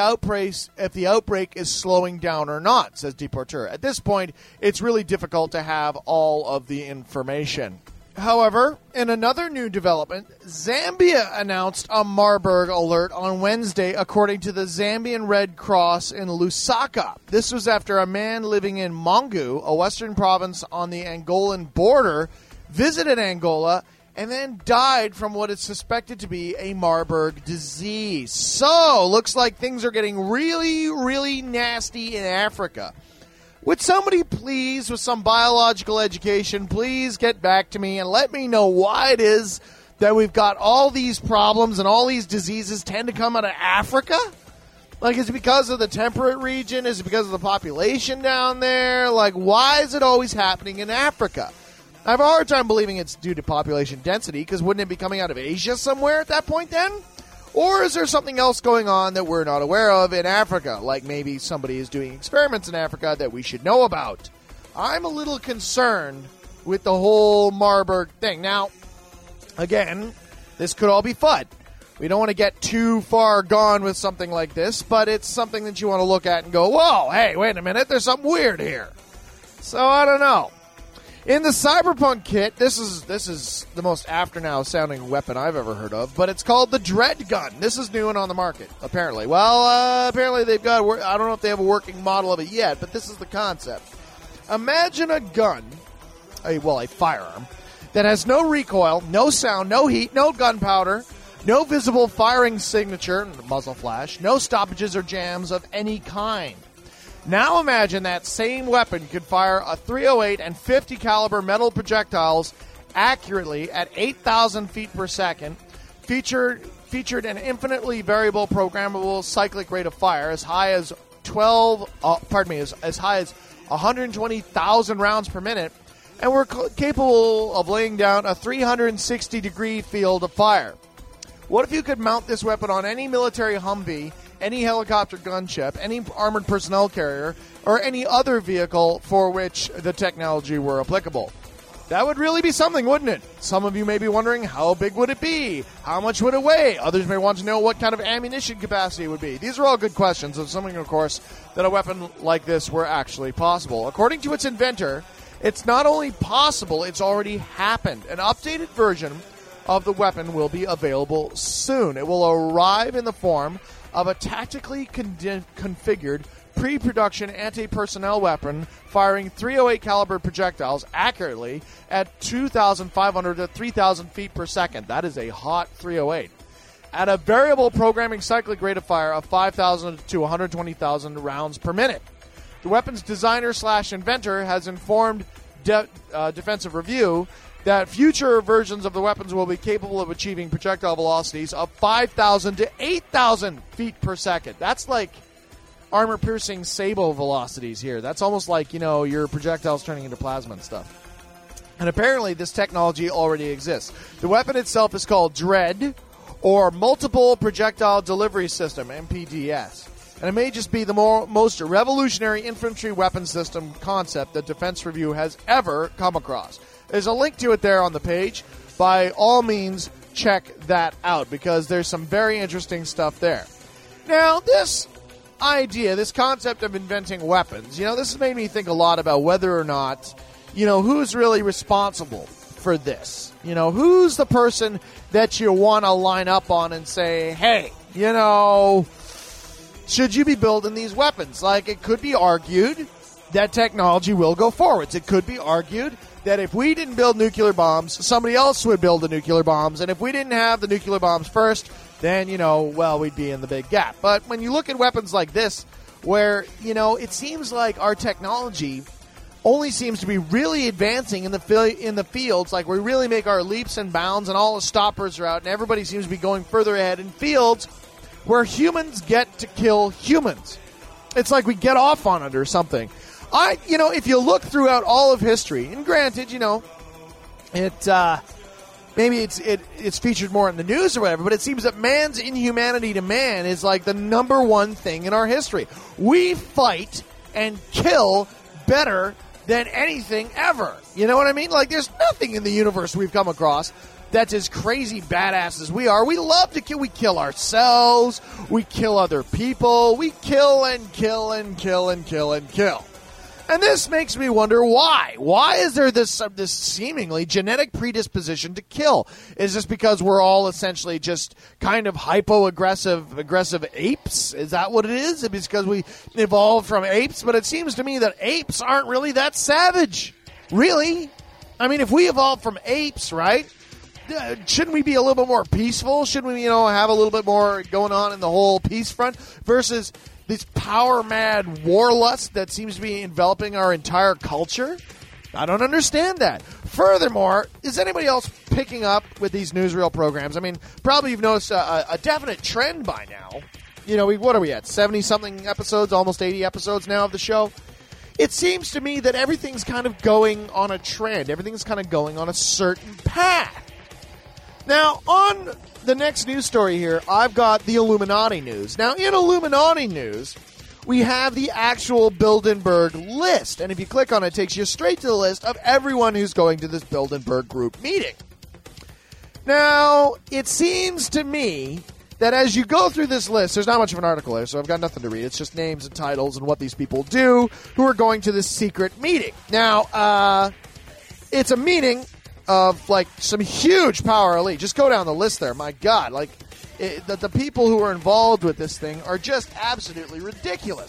outbreak is slowing down or not, says Deporter. At this point, it's really difficult to have all of the information. However, in another new development, Zambia announced a Marburg alert on Wednesday, according to the Zambian Red Cross in Lusaka. This was after a man living in Mongu, a western province on the Angolan border, visited Angola and then died from what is suspected to be a Marburg disease. So, looks like things are getting really, really nasty in Africa. Would somebody please, with some biological education, please get back to me and let me know why it is that we've got all these problems and all these diseases tend to come out of Africa? Like, is it because of the temperate region? Is it because of the population down there? Like, why is it always happening in Africa? I have a hard time believing it's due to population density, because wouldn't it be coming out of Asia somewhere at that point then? Or is there something else going on that we're not aware of in Africa? Like maybe somebody is doing experiments in Africa that we should know about. I'm a little concerned with the whole Marburg thing. Now, again, this could all be FUD. We don't want to get too far gone with something like this, but it's something that you want to look at and go, whoa, hey, wait a minute, there's something weird here. So, I don't know. In the Cyberpunk kit, this is the most after-now sounding weapon I've ever heard of, but it's called the Dread Gun. This is new and on the market, apparently. Well, apparently they've got, I don't know if they have a working model of it yet, but this is the concept. Imagine a gun, a firearm, that has no recoil, no sound, no heat, no gunpowder, no visible firing signature, muzzle flash, no stoppages or jams of any kind. Now imagine that same weapon could fire a .308 and .50 caliber metal projectiles accurately at 8,000 feet per second, featured an infinitely variable programmable cyclic rate of fire as high as as high as 120,000 rounds per minute, and we're capable of laying down a 360-degree field of fire. What if you could mount this weapon on any military Humvee, any helicopter gunship, any armored personnel carrier, or any other vehicle for which the technology were applicable? That would really be something, wouldn't it? Some of you may be wondering, how big would it be? How much would it weigh? Others may want to know what kind of ammunition capacity it would be. These are all good questions, assuming, of course, that a weapon like this were actually possible. According to its inventor, it's not only possible, it's already happened. An updated version of the weapon will be available soon. It will arrive in the form of a tactically configured pre-production anti-personnel weapon firing .308 caliber projectiles accurately at 2,500 to 3,000 feet per second. That is a hot .308. At a variable programming cyclic rate of fire of 5,000 to 120,000 rounds per minute. The weapon's designer/inventor has informed Defensive Review that future versions of the weapons will be capable of achieving projectile velocities of 5,000 to 8,000 feet per second. That's like armor-piercing sabot velocities here. That's almost like, your projectiles turning into plasma and stuff. And apparently this technology already exists. The weapon itself is called DREAD, or Multiple Projectile Delivery System, MPDS. And it may just be the most revolutionary infantry weapon system concept that Defense Review has ever come across. There's a link to it there on the page. By all means, check that out, because there's some very interesting stuff there. Now, this idea, this concept of inventing weapons, this has made me think a lot about whether or not, who's really responsible for this. Who's the person that you want to line up on and say, hey, should you be building these weapons? Like, it could be argued that technology will go forwards. It could be argued that if we didn't build nuclear bombs, somebody else would build the nuclear bombs, and if we didn't have the nuclear bombs first, then, we'd be in the big gap. But when you look at weapons like this, where, it seems like our technology only seems to be really advancing in the fields, like we really make our leaps and bounds and all the stoppers are out, and everybody seems to be going further ahead in fields where humans get to kill humans. It's like we get off on it or something. If you look throughout all of history, and granted, maybe it's featured more in the news or whatever, but it seems that man's inhumanity to man is like the number one thing in our history. We fight and kill better than anything ever. You know what I mean? Like, there's nothing in the universe we've come across that's as crazy badass as we are. We love to kill. We kill ourselves. We kill other people. We kill and kill and kill and kill and kill. And this makes me wonder why. Why is there this seemingly genetic predisposition to kill? Is this because we're all essentially just kind of aggressive apes? Is that what it is? It's because we evolved from apes? But it seems to me that apes aren't really that savage. Really? I mean, if we evolved from apes, right? Shouldn't we be a little bit more peaceful? Shouldn't we, have a little bit more going on in the whole peace front versus this power-mad warlust that seems to be enveloping our entire culture? I don't understand that. Furthermore, is anybody else picking up with these newsreel programs? I mean, probably you've noticed a definite trend by now. What are we at? 70-something episodes, almost 80 episodes now of the show? It seems to me that everything's kind of going on a trend. Everything's kind of going on a certain path. Now, on the next news story here, I've got the Illuminati news. Now, in Illuminati news, we have the actual Bilderberg list. And if you click on it, it takes you straight to the list of everyone who's going to this Bilderberg group meeting. Now, it seems to me that as you go through this list, there's not much of an article there, so I've got nothing to read. It's just names and titles and what these people do who are going to this secret meeting. Now, it's a meeting of, like, some huge power elite. Just go down the list there. My God. Like, the people who are involved with this thing are just absolutely ridiculous.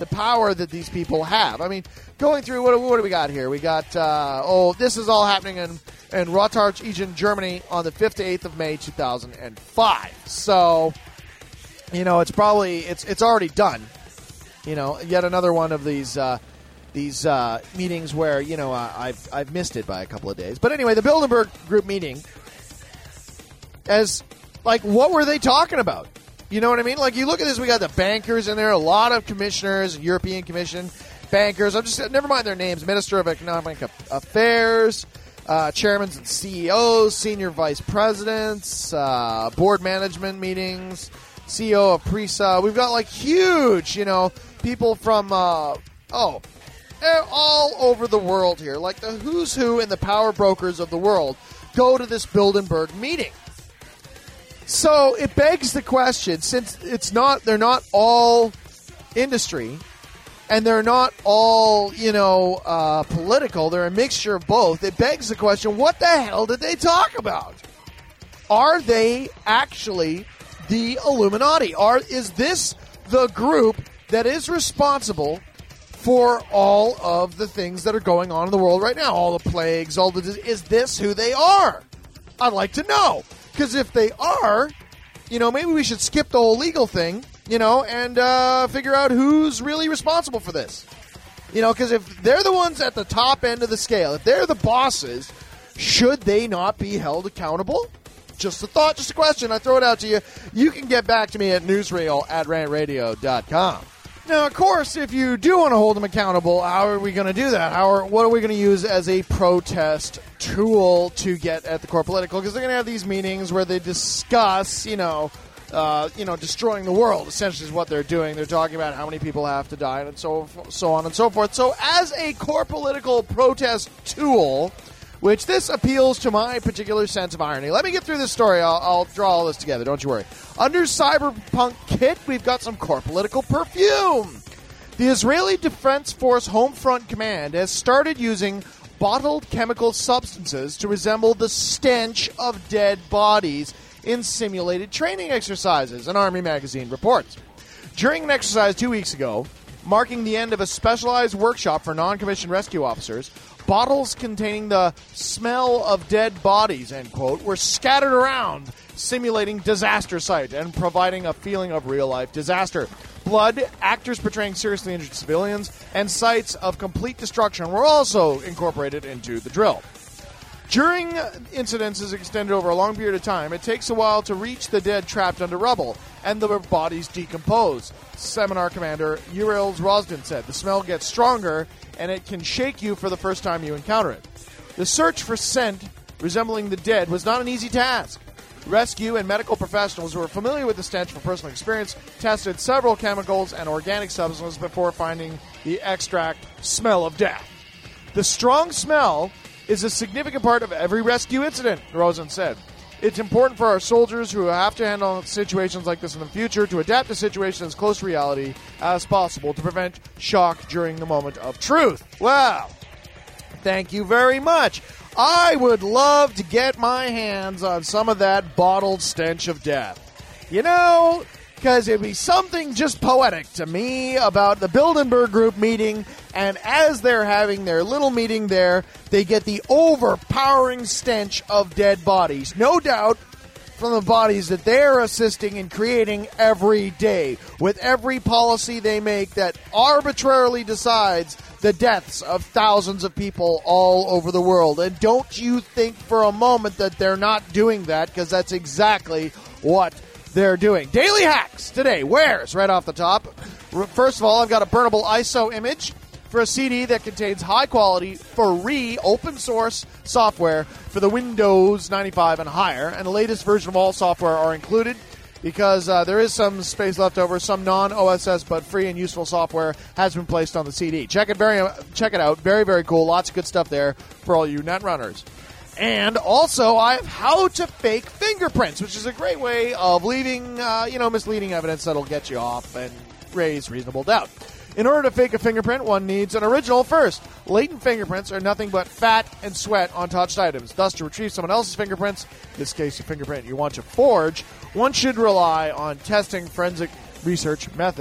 the power that these people have. I mean, going through, what do we got here? We got, this is all happening in Rotarch, Germany on the 5th to 8th of May, 2005. So, it's probably, it's already done. Yet another one of these meetings where, I've missed it by a couple of days. But anyway, the Bilderberg Group meeting, what were they talking about? You know what I mean? You look at this, we got the bankers in there, a lot of commissioners, European Commission, bankers. Never mind their names, Minister of Economic Affairs, chairmen and CEOs, senior vice presidents, board management meetings, CEO of PRISA. We've got huge, people from, all over the world here. The who's who and the power brokers of the world go to this Bilderberg meeting. So it begs the question, since they're not all industry, and they're not all, political, they're a mixture of both, it begs the question, what the hell did they talk about? Are they actually the Illuminati? Is this the group that is responsible for all of the things that are going on in the world right now? All the plagues, is this who they are? I'd like to know. Because if they are, maybe we should skip the whole legal thing, and figure out who's really responsible for this. Because if they're the ones at the top end of the scale, if they're the bosses, should they not be held accountable? Just a thought, just a question. I throw it out to you. You can get back to me at newsreel@rantradio.com. Now, of course, if you do want to hold them accountable, how are we going to do that? What are we going to use as a protest tool to get at the core political? Because they're going to have these meetings where they discuss, destroying the world, essentially is what they're doing. They're talking about how many people have to die and so on and so forth. So as a core political protest tool, which this appeals to my particular sense of irony. Let me get through this story. I'll draw all this together. Don't you worry. Under Cyberpunk Kit, we've got some core political perfume. The Israeli Defense Force Homefront Command has started using bottled chemical substances to resemble the stench of dead bodies in simulated training exercises, an Army magazine reports. During an exercise 2 weeks ago, marking the end of a specialized workshop for non-commissioned rescue officers, bottles containing the smell of dead bodies, end quote, were scattered around, simulating disaster site and providing a feeling of real-life disaster. Blood, actors portraying seriously injured civilians, and sites of complete destruction were also incorporated into the drill. During incidences extended over a long period of time, it takes a while to reach the dead trapped under rubble, and the bodies decompose. Seminar commander Uriel Rosden said, the smell gets stronger, and it can shake you for the first time you encounter it. The search for scent resembling the dead was not an easy task. Rescue and medical professionals who were familiar with the stench from personal experience tested several chemicals and organic substances before finding the extract smell of death. The strong smell is a significant part of every rescue incident, Rosen said. It's important for our soldiers who have to handle situations like this in the future to adapt to situations as close to reality as possible to prevent shock during the moment of truth. Well, thank you very much. I would love to get my hands on some of that bottled stench of death. Because it'd be something just poetic to me about the Bilderberg Group meeting, and as they're having their little meeting there, they get the overpowering stench of dead bodies. No doubt from the bodies that they're assisting in creating every day, with every policy they make that arbitrarily decides the deaths of thousands of people all over the world. And don't you think for a moment that they're not doing that, because that's exactly what they're doing. Daily hacks today. Where's right off the top? First of all, I've got a burnable ISO image for a CD that contains high-quality, free, open-source software for the Windows 95 and higher, and the latest version of all software are included because there is some space left over. Some non-OSS but free and useful software has been placed on the CD. Check it out. Very, very cool. Lots of good stuff there for all you netrunners. And also, I have how to fake fingerprints, which is a great way of leaving, misleading evidence that'll get you off and raise reasonable doubt. In order to fake a fingerprint, one needs an original first. Latent fingerprints are nothing but fat and sweat on touched items. Thus, to retrieve someone else's fingerprints, in this case a fingerprint you want to forge, one should rely on testing forensic research methods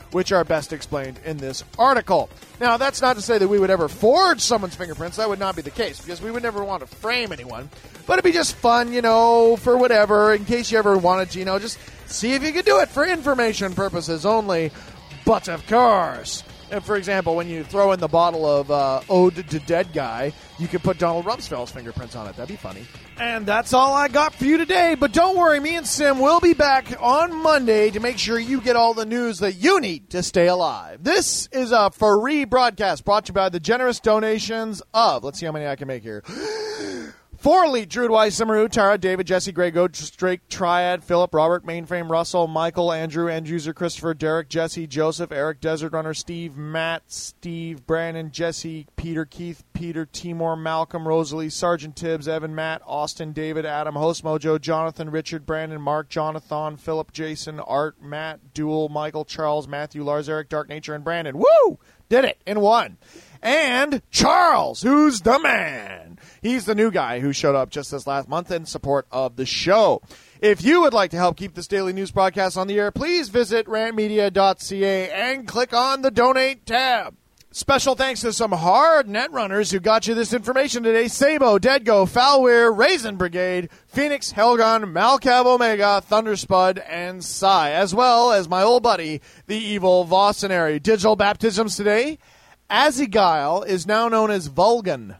which are best explained in this article. Now, that's not to say that we would ever forge someone's fingerprints. That would not be the case, because we would never want to frame anyone. But it'd be just fun, for whatever, in case you ever wanted to, just see if you could do it for information purposes only. But, of course, if, for example, when you throw in the bottle of Ode to Dead Guy, you could put Donald Rumsfeld's fingerprints on it. That'd be funny. And that's all I got for you today. But don't worry, me and Sim will be back on Monday to make sure you get all the news that you need to stay alive. This is a free broadcast brought to you by the generous donations of, let's see how many I can make here, 4 Elite, Druid Weiss, Simmeru, Tara, David, Jesse, Greg, Drake, Triad, Philip, Robert, Mainframe, Russell, Michael, Andrew, End-User, Christopher, Derek, Jesse, Joseph, Eric, Desert Runner, Steve, Matt, Steve, Brandon, Jesse, Peter, Keith, Peter, Timor, Malcolm, Rosalie, Sergeant Tibbs, Evan, Matt, Austin, David, Adam, Host Mojo, Jonathan, Richard, Brandon, Mark, Jonathan, Philip, Jason, Art, Matt, Duel, Michael, Charles, Matthew, Lars, Eric, Dark Nature, and Brandon. Woo! Did it in one. And Charles, who's the man. He's the new guy who showed up just this last month in support of the show. If you would like to help keep this daily news broadcast on the air, please visit rantmedia.ca and click on the Donate tab. Special thanks to some hard net runners who got you this information today. Sabo, Deadgo, Falweir, Raisin Brigade, Phoenix, Helgon, Malcav Omega, Thunderspud, and Psy, as well as my old buddy, the evil Vossenary. Digital baptisms today. Azigile is now known as Vulgan.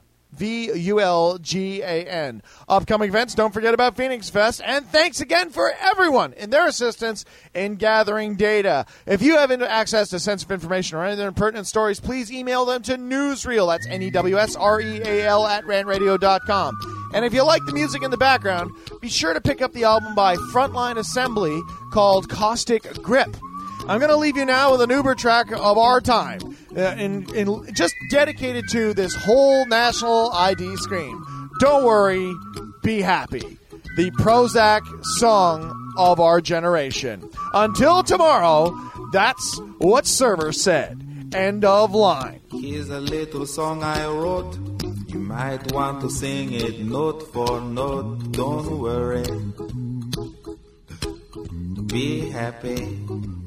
Vulgan. Upcoming events, don't forget about Phoenix Fest. And thanks again for everyone in their assistance in gathering data. If you have access to sensitive information or any other pertinent stories, please email them to Newsreel. That's NEWSREAL at rantradio.com. And if you like the music in the background, be sure to pick up the album by Frontline Assembly called Caustic Grip. I'm going to leave you now with an Uber track of our time, just dedicated to this whole national ID scream. Don't worry, be happy. The Prozac song of our generation. Until tomorrow, that's what Server said. End of line. Here's a little song I wrote. You might want to sing it note for note. Don't worry. Be happy.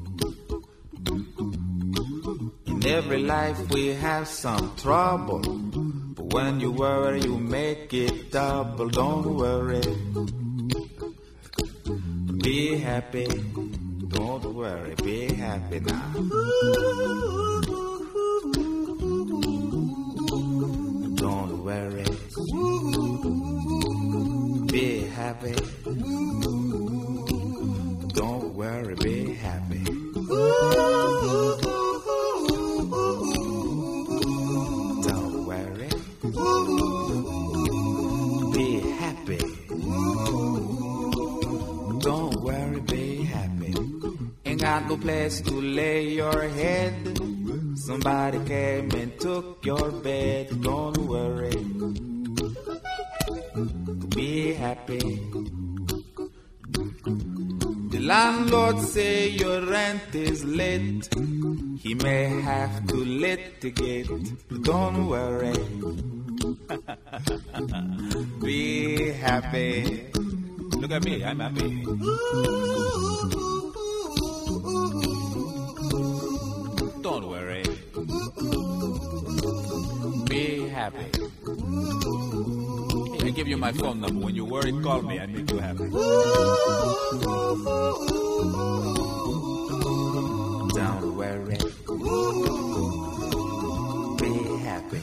In every life we have some trouble, but when you worry you make it double. Don't worry, be happy. Don't worry, be happy now. Don't worry, be happy. Don't worry, be happy. Don't worry, be happy. Don't worry, be happy. Ain't got no place to lay your head. Somebody came and took your bed. Don't worry, be happy. The landlord say your rent is late. He may have to litigate. Don't worry, be happy. Look at me, I'm happy. Don't worry, be happy. I give you my phone number. When you're worried, call me. I make you happy. Don't worry, be happy.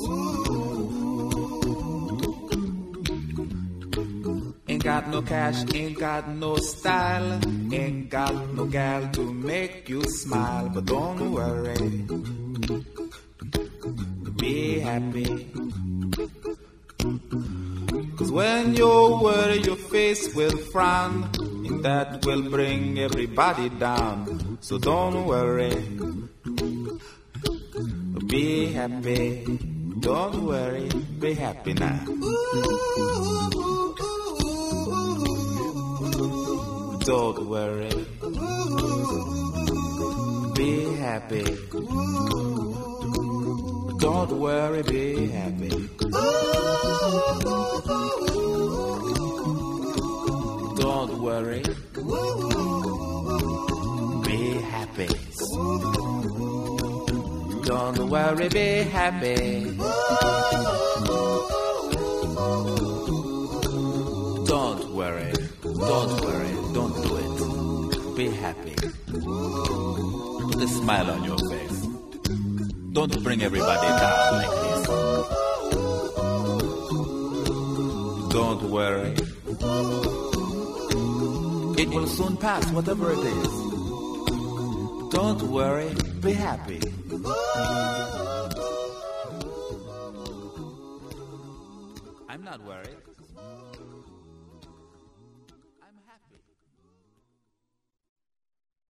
Ain't got no cash, ain't got no style, ain't got no gal to make you smile. But don't worry, be happy. 'Cause when you worry, your face will frown, and that will bring everybody down. So don't worry, be happy. Don't worry, be happy now. Don't worry, be happy. Don't worry, be happy. Don't worry, be happy. happy. Don't worry, be happy. Don't worry, don't do it. Be happy. Put a smile on your face. Don't bring everybody down like this. Don't worry. It will soon pass, whatever it is. Don't worry, be happy. I'm not worried.